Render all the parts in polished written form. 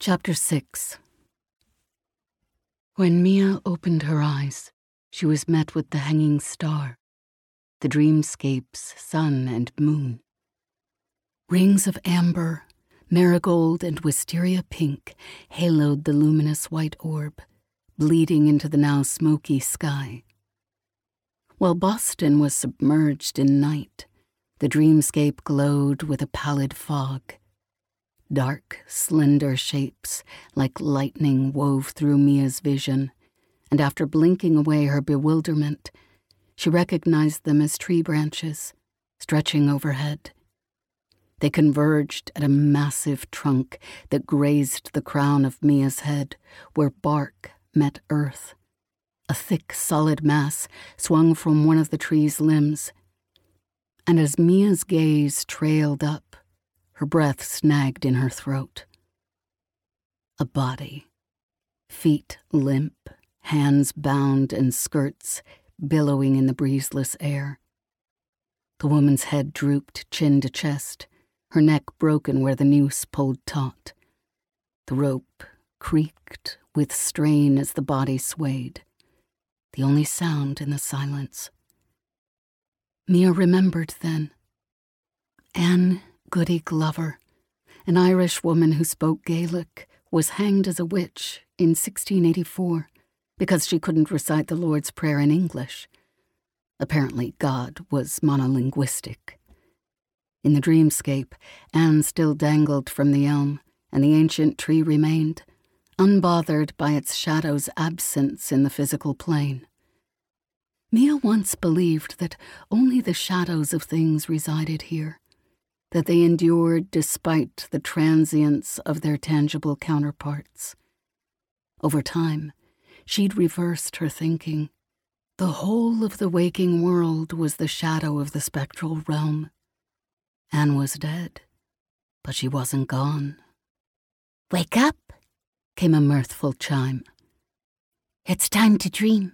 Chapter 6. When Mia opened her eyes, she was met with the hanging star, the dreamscape's sun and moon. Rings of amber, marigold, and wisteria pink haloed the luminous white orb, bleeding into the now smoky sky. While Boston was submerged in night, the dreamscape glowed with a pallid fog. Dark, slender shapes like lightning wove through Mia's vision, and after blinking away her bewilderment, she recognized them as tree branches, stretching overhead. They converged at a massive trunk that grazed the crown of Mia's head, where bark met earth. A thick, solid mass swung from one of the tree's limbs, and as Mia's gaze trailed up, her breath snagged in her throat. A body. Feet limp, hands bound, and skirts billowing in the breezeless air. The woman's head drooped chin to chest, her neck broken where the noose pulled taut. The rope creaked with strain as the body swayed, the only sound in the silence. Mia remembered then. Anne Goody Glover, an Irish woman who spoke Gaelic, was hanged as a witch in 1684 because she couldn't recite the Lord's Prayer in English. Apparently, God was monolinguistic. In the dreamscape, Anne still dangled from the elm, and the ancient tree remained, unbothered by its shadow's absence in the physical plane. Mia once believed that only the shadows of things resided here, that they endured despite the transience of their tangible counterparts. Over time, she'd reversed her thinking. The whole of the waking world was the shadow of the spectral realm. Anne was dead, but she wasn't gone. "Wake up," came a mirthful chime. "It's time to dream."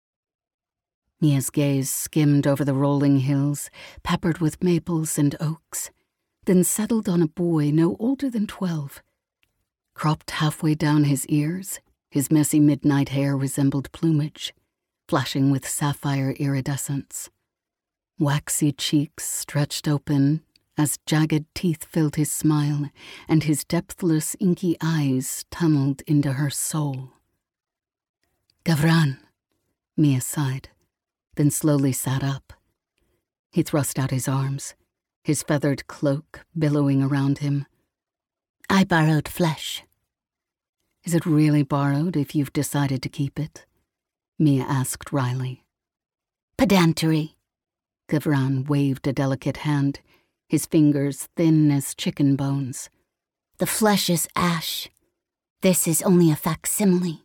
Mia's gaze skimmed over the rolling hills, peppered with maples and oaks, then settled on a boy no older than 12. Cropped halfway down his ears, his messy midnight hair resembled plumage, flashing with sapphire iridescence. Waxy cheeks stretched open as jagged teeth filled his smile, and his depthless, inky eyes tunneled into her soul. "Gavran," Mia sighed, then slowly sat up. He thrust out his arms, his feathered cloak billowing around him. "I borrowed flesh." "Is it really borrowed if you've decided to keep it?" Mia asked wryly. "Pedantry." Gavran waved a delicate hand, his fingers thin as chicken bones. "The flesh is ash. This is only a facsimile."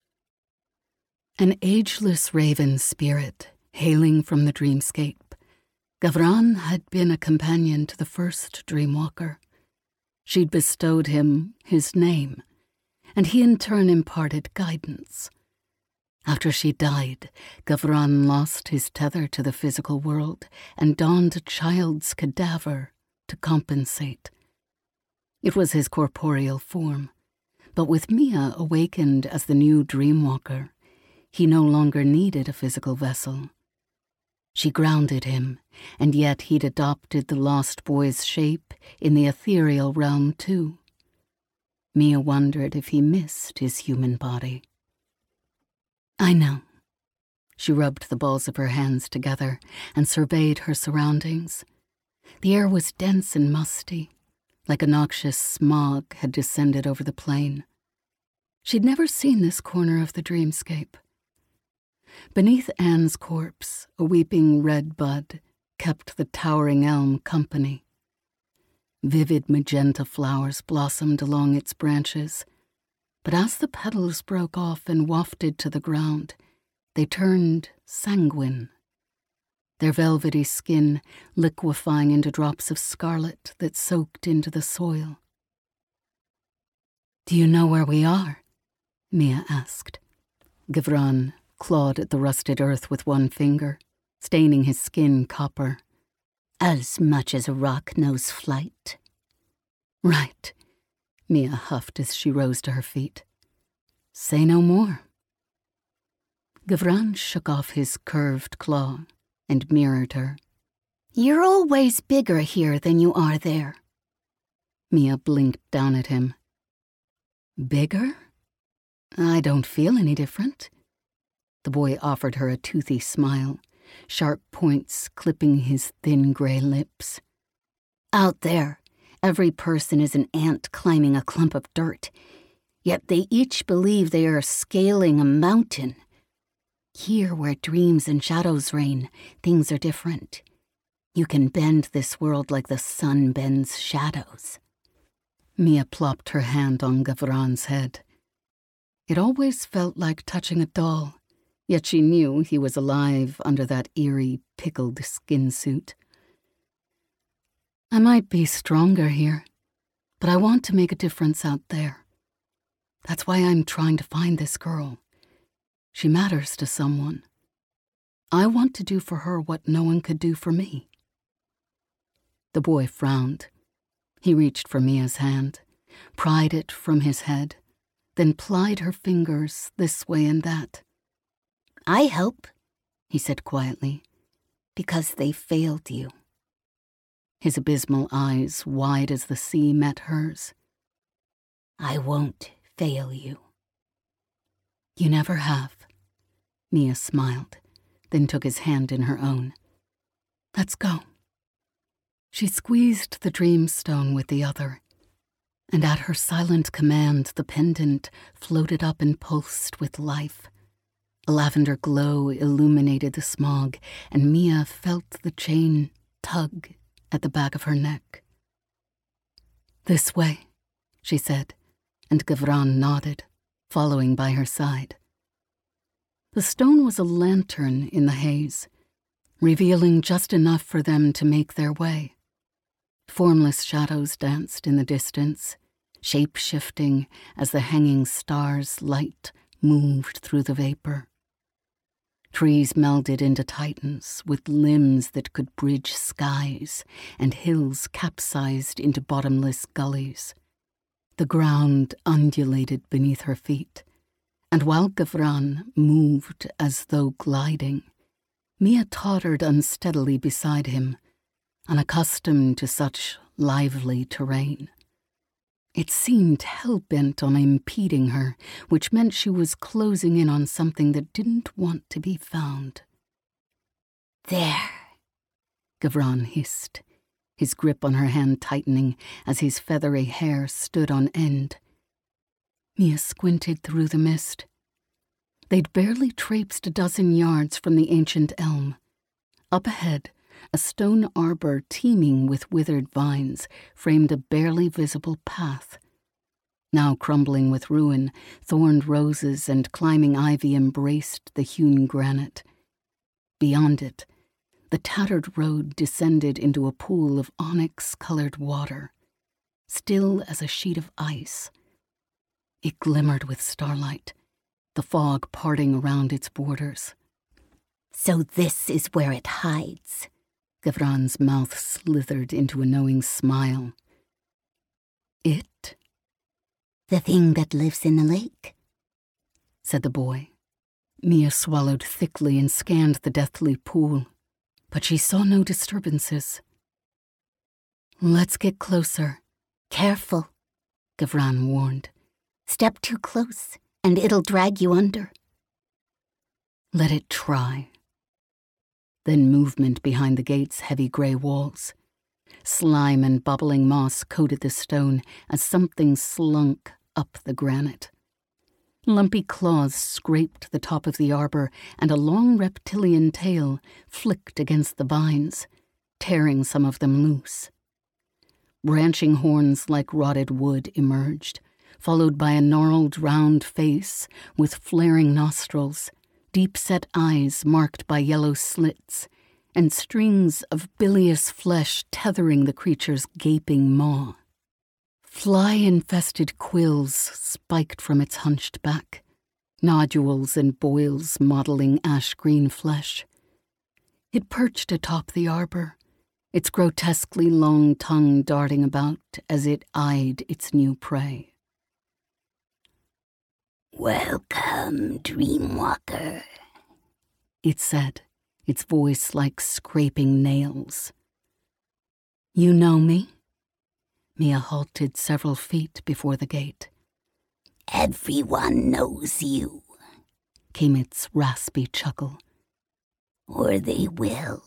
An ageless raven spirit hailing from the dreamscape, Gavran had been a companion to the first dreamwalker. She'd bestowed him his name, and he in turn imparted guidance. After she died, Gavran lost his tether to the physical world and donned a child's cadaver to compensate. It was his corporeal form, but with Mia awakened as the new dreamwalker, he no longer needed a physical vessel. She grounded him, and yet he'd adopted the lost boy's shape in the ethereal realm too. Mia wondered if he missed his human body. "I know." She rubbed the balls of her hands together and surveyed her surroundings. The air was dense and musty, like a noxious smog had descended over the plain. She'd never seen this corner of the dreamscape. Beneath Anne's corpse, a weeping red bud kept the towering elm company. Vivid magenta flowers blossomed along its branches, but as the petals broke off and wafted to the ground, they turned sanguine, their velvety skin liquefying into drops of scarlet that soaked into the soil. "Do you know where we are?" Mia asked. Gavran clawed at the rusted earth with one finger, staining his skin copper. "As much as a rock knows flight." "Right. Mia huffed as she rose to her feet. Say no more. Gavran shook off his curved claw and mirrored her. You're always bigger here than you are there. Mia blinked down at him. Bigger? I don't feel any different. The boy offered her a toothy smile, sharp points clipping his thin gray lips. Out there, every person is an ant climbing a clump of dirt, yet they each believe they are scaling a mountain. Here, where dreams and shadows reign, things are different. You can bend this world like the sun bends shadows. Mia plopped her hand on Gavran's head. It always felt like touching a doll, yet she knew he was alive under that eerie, pickled skin suit. I might be stronger here, but I want to make a difference out there. That's why I'm trying to find this girl. She matters to someone. I want to do for her what no one could do for me. The boy frowned. He reached for Mia's hand, pried it from his head, then plied her fingers this way and that. I help, he said quietly, because they failed you. His abysmal eyes, wide as the sea, met hers. I won't fail you. You never have. Mia smiled, then took his hand in her own. Let's go. She squeezed the dream stone with the other, and at her silent command the pendant floated up and pulsed with life. A lavender glow illuminated the smog, and Mia felt the chain tug at the back of her neck. This way, she said, and Gavran nodded, following by her side. The stone was a lantern in the haze, revealing just enough for them to make their way. Formless shadows danced in the distance, shape-shifting as the hanging star's light moved through the vapor. Trees melded into titans with limbs that could bridge skies, and hills capsized into bottomless gullies. The ground undulated beneath her feet, and while Gavran moved as though gliding, Mia tottered unsteadily beside him, unaccustomed to such lively terrain. It seemed hell-bent on impeding her, which meant she was closing in on something that didn't want to be found. There, Gavran hissed, his grip on her hand tightening as his feathery hair stood on end. Mia squinted through the mist. They'd barely traipsed a dozen yards from the ancient elm. Up ahead, a stone arbor teeming with withered vines framed a barely visible path. Now crumbling with ruin, thorned roses and climbing ivy embraced the hewn granite. Beyond it, the tattered road descended into a pool of onyx-colored water, still as a sheet of ice. It glimmered with starlight, the fog parting around its borders. So this is where it hides. Gavran's mouth slithered into a knowing smile. It? The thing that lives in the lake, said the boy. Mia swallowed thickly and scanned the deathly pool, but she saw no disturbances. Let's get closer. Careful, Gavran warned. Step too close, and it'll drag you under. Let it try. Then movement behind the gate's heavy grey walls. Slime and bubbling moss coated the stone as something slunk up the granite. Lumpy claws scraped the top of the arbor, and a long reptilian tail flicked against the vines, tearing some of them loose. Branching horns like rotted wood emerged, followed by a gnarled round face with flaring nostrils, deep-set eyes marked by yellow slits, and strings of bilious flesh tethering the creature's gaping maw. Fly-infested quills spiked from its hunched back, nodules and boils mottling ash-green flesh. It perched atop the arbor, its grotesquely long tongue darting about as it eyed its new prey. "Welcome, Dreamwalker," it said, its voice like scraping nails. "You know me?" Mia halted several feet before the gate. "Everyone knows you," came its raspy chuckle. "Or they will."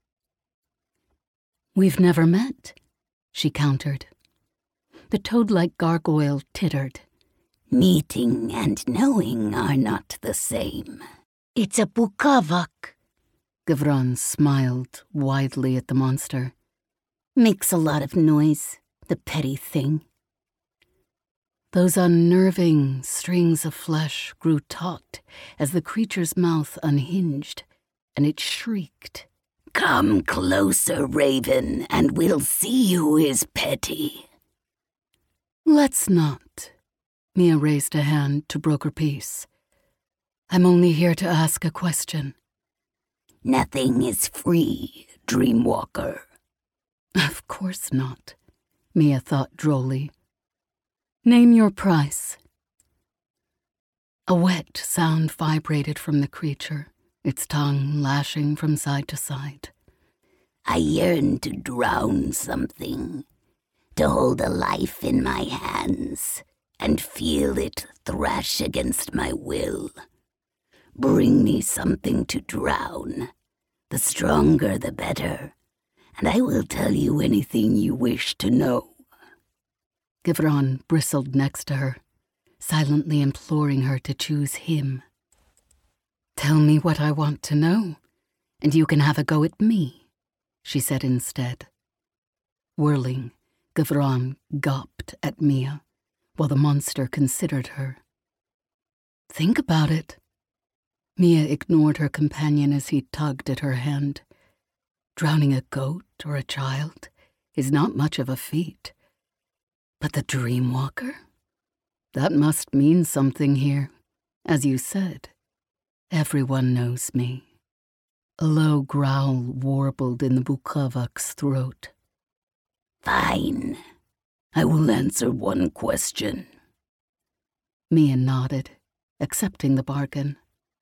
"We've never met," she countered. The toad-like gargoyle tittered. "Meeting and knowing are not the same." "It's a Bukavak." Gavron smiled widely at the monster. "Makes a lot of noise, the petty thing." Those unnerving strings of flesh grew taut as the creature's mouth unhinged, and it shrieked. "Come closer, Raven, and we'll see who is petty." "Let's not." Mia raised a hand to broker peace. "I'm only here to ask a question." "Nothing is free, Dreamwalker." "Of course not," Mia thought drolly. "Name your price." A wet sound vibrated from the creature, its tongue lashing from side to side. "I yearn to drown something, to hold a life in my hands and feel it thrash against my will. Bring me something to drown. The stronger the better, and I will tell you anything you wish to know." Gavron bristled next to her, silently imploring her to choose him. "Tell me what I want to know, and you can have a go at me," she said instead. Whirling, Gavron gawped at Mia, while the monster considered her. "Think about it." Mia ignored her companion as he tugged at her hand. Drowning a goat or a child is not much of a feat. But the Dreamwalker? That must mean something here. As you said, everyone knows me. A low growl warbled in the Bukavak's throat. "Fine. I will answer one question." Mia nodded, accepting the bargain.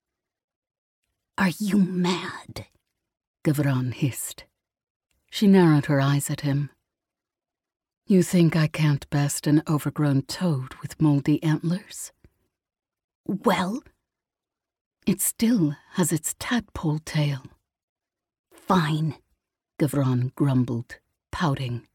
"Are you mad?" Gavron hissed. She narrowed her eyes at him. "You think I can't best an overgrown toad with moldy antlers?" "Well?" "It still has its tadpole tail." "Fine," Gavron grumbled, pouting.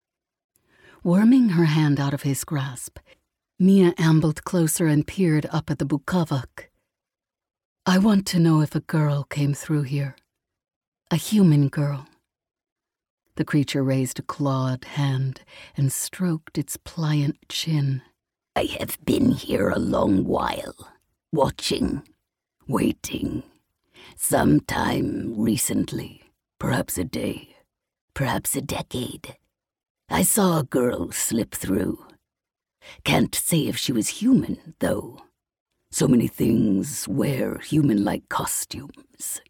Worming her hand out of his grasp, Mia ambled closer and peered up at the Bukavak. "I want to know if a girl came through here. A human girl." The creature raised a clawed hand and stroked its pliant chin. "I have been here a long while, watching, waiting. Sometime recently, perhaps a day, perhaps a decade, I saw a girl slip through. Can't say if she was human, though. So many things wear human-like costumes."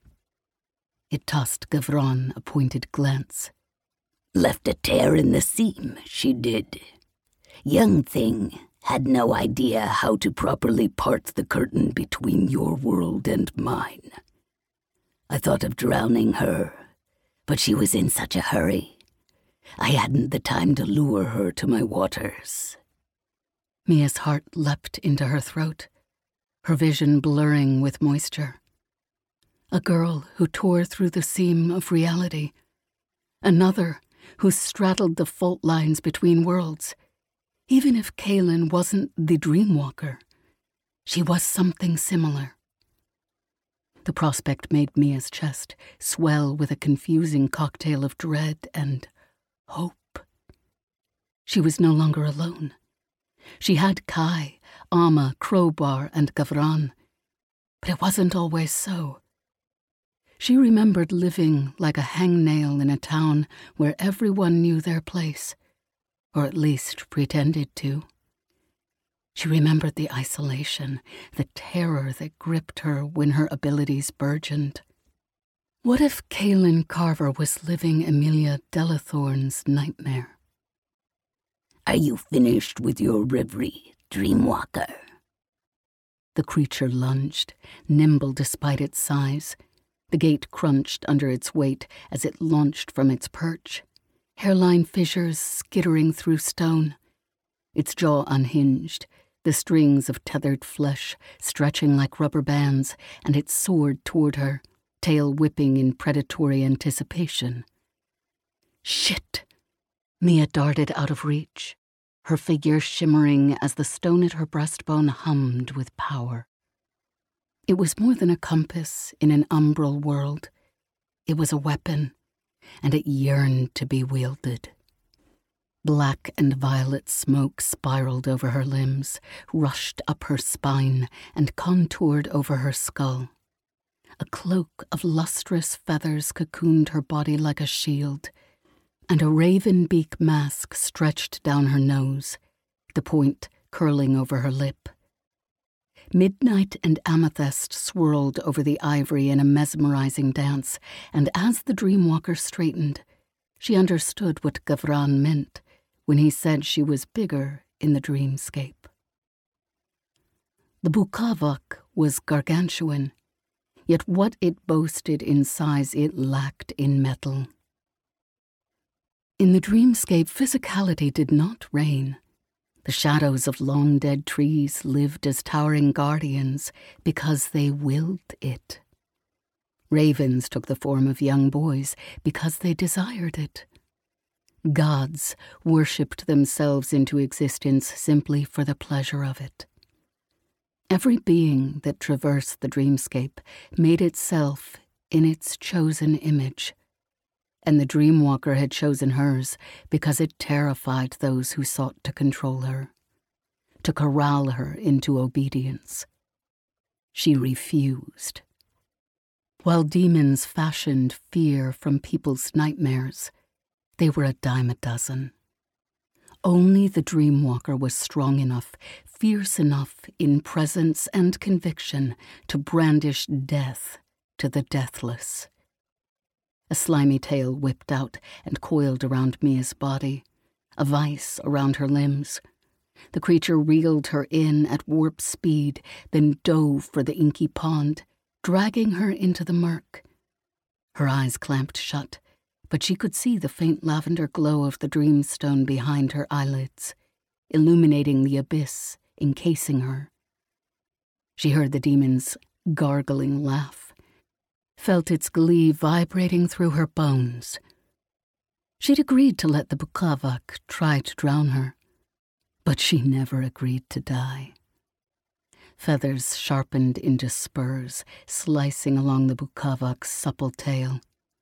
It tossed Gavron a pointed glance. "Left a tear in the seam, she did. Young thing had no idea how to properly part the curtain between your world and mine. I thought of drowning her, but she was in such a hurry. I hadn't the time to lure her to my waters." Mia's heart leapt into her throat, her vision blurring with moisture. A girl who tore through the seam of reality. Another who straddled the fault lines between worlds. Even if Kaylin wasn't the Dreamwalker, she was something similar. The prospect made Mia's chest swell with a confusing cocktail of dread and hope. She was no longer alone. She had Kai, Amma, Crowbar, and Gavron, but it wasn't always so. She remembered living like a hangnail in a town where everyone knew their place, or at least pretended to. She remembered the isolation, the terror that gripped her when her abilities burgeoned. What if Kaelin Carver was living Emilia Delathorne's nightmare? Are you finished with your reverie, Dreamwalker? The creature lunged, nimble despite its size. The gate crunched under its weight as it launched from its perch, hairline fissures skittering through stone. Its jaw unhinged, the strings of tethered flesh stretching like rubber bands, and it soared toward her, tail whipping in predatory anticipation. Shit! Mia darted out of reach, her figure shimmering as the stone at her breastbone hummed with power. It was more than a compass in an umbral world. It was a weapon, and it yearned to be wielded. Black and violet smoke spiraled over her limbs, rushed up her spine, and contoured over her skull. A cloak of lustrous feathers cocooned her body like a shield, and a raven beak mask stretched down her nose, the point curling over her lip. Midnight and amethyst swirled over the ivory in a mesmerizing dance, and as the Dreamwalker straightened, she understood what Gavran meant when he said she was bigger in the dreamscape. The Bukavak was gargantuan, yet what it boasted in size it lacked in metal. In the dreamscape, physicality did not reign. The shadows of long-dead trees lived as towering guardians because they willed it. Ravens took the form of young boys because they desired it. Gods worshipped themselves into existence simply for the pleasure of it. Every being that traversed the dreamscape made itself in its chosen image, and the Dreamwalker had chosen hers because it terrified those who sought to control her, to corral her into obedience. She refused. While demons fashioned fear from people's nightmares, they were a dime a dozen. Only the Dreamwalker was strong enough, fierce enough in presence and conviction to brandish death to the deathless. A slimy tail whipped out and coiled around Mia's body, a vice around her limbs. The creature reeled her in at warp speed, then dove for the inky pond, dragging her into the murk. Her eyes clamped shut, but she could see the faint lavender glow of the dreamstone behind her eyelids, illuminating the abyss encasing her. She heard the demon's gargling laugh, felt its glee vibrating through her bones. She'd agreed to let the Bukavak try to drown her, but she never agreed to die. Feathers sharpened into spurs, slicing along the Bukavak's supple tail.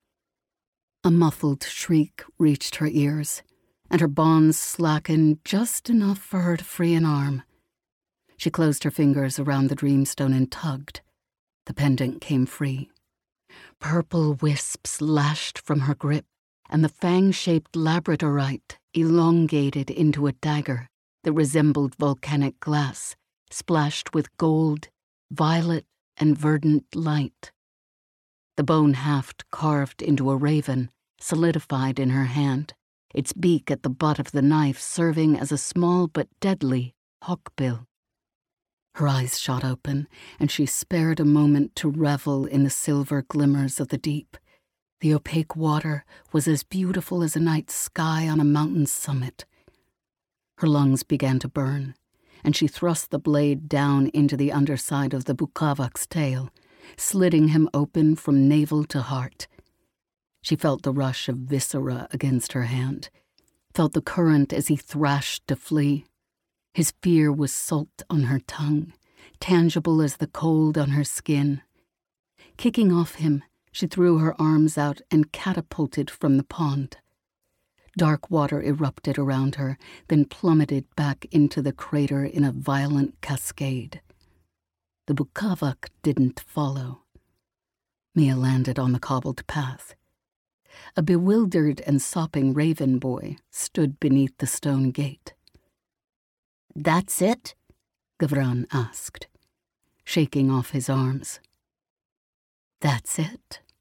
A muffled shriek reached her ears, and her bonds slackened just enough for her to free an arm. She closed her fingers around the dreamstone and tugged. The pendant came free. Purple wisps lashed from her grip, and the fang-shaped labradorite elongated into a dagger that resembled volcanic glass, splashed with gold, violet, and verdant light. The bone haft carved into a raven solidified in her hand, its beak at the butt of the knife serving as a small but deadly hawkbill. Her eyes shot open, and she spared a moment to revel in the silver glimmers of the deep. The opaque water was as beautiful as a night sky on a mountain summit. Her lungs began to burn, and she thrust the blade down into the underside of the Bukavak's tail, slitting him open from navel to heart. She felt the rush of viscera against her hand, felt the current as he thrashed to flee. His fear was salt on her tongue, tangible as the cold on her skin. Kicking off him, she threw her arms out and catapulted from the pond. Dark water erupted around her, then plummeted back into the crater in a violent cascade. The Bukavak didn't follow. Mia landed on the cobbled path. A bewildered and sopping raven boy stood beneath the stone gate. "That's it?" Gavran asked, shaking off his arms. "That's it,"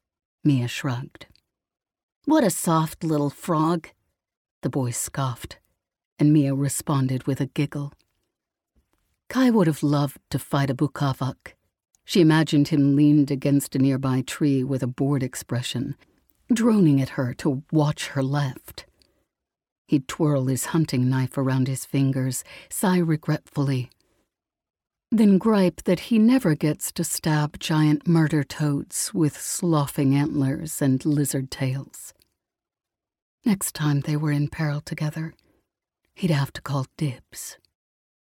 Mia shrugged. What a soft little frog, the boy scoffed, and Mia responded with a giggle. Kai would have loved to fight a Bukavak. She imagined him leaned against a nearby tree with a bored expression, droning at her to watch her left. He'd twirl his hunting knife around his fingers, sigh regretfully, then gripe that he never gets to stab giant murder toads with sloughing antlers and lizard tails. Next time they were in peril together, he'd have to call dibs.